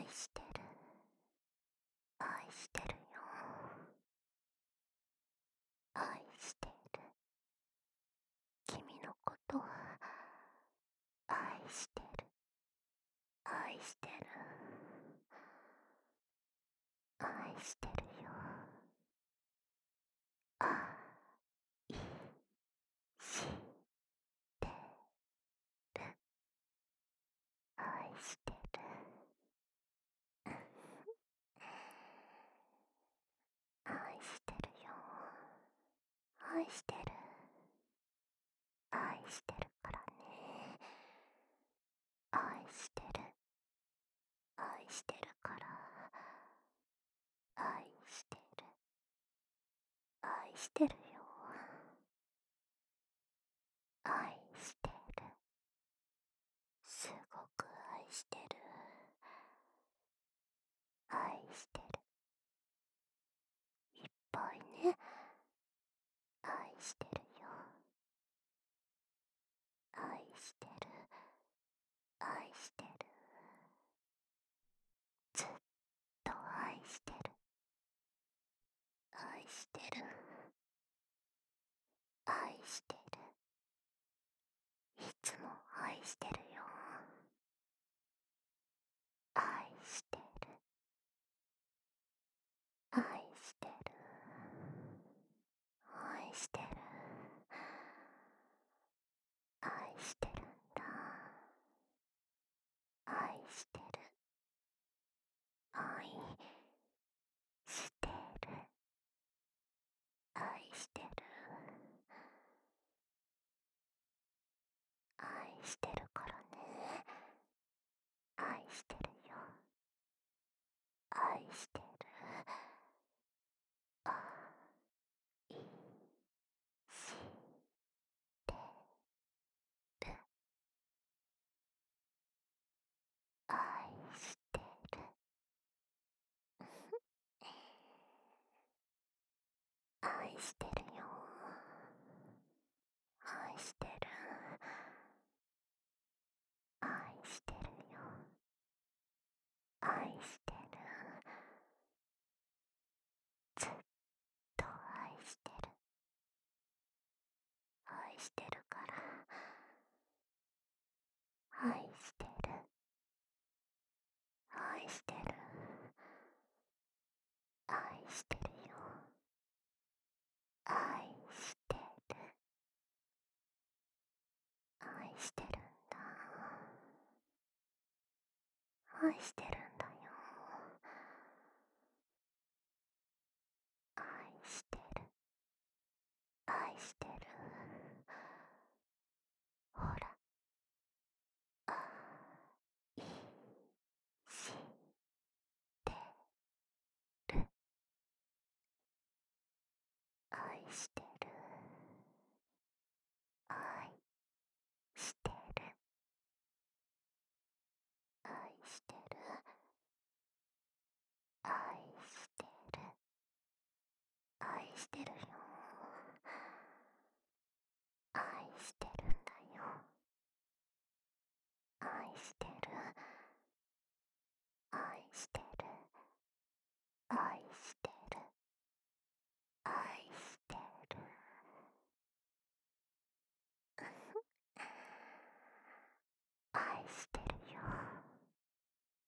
してる、愛してるよ。愛してる。君のことは愛してる、愛してる、愛してるよ。愛してる、愛してる。愛してるよ。愛してる。愛してるからね。愛してる。愛してるから。愛してる。愛してるよ。愛してる。すごく愛してる。愛してる。いっぱいね。愛してるよ。愛してる。愛してる。ずっと愛してる。愛してる。愛してる。いつも愛してるよ。愛してる。愛してる。愛してる。愛してるんだ。愛してる。愛してる。愛してる。愛してるからね。愛してるよ。愛してる。愛してる。愛してる。愛してるよ。愛してる。愛してるよ。愛してる。ずっと愛してる。愛してるから。愛してる。愛してる。愛してるよ。愛してる。愛してるんだ。愛してるんだよ。愛してる。愛してる。ほら。愛してる。愛してる。愛してる。愛してる。愛してる。愛してるよ。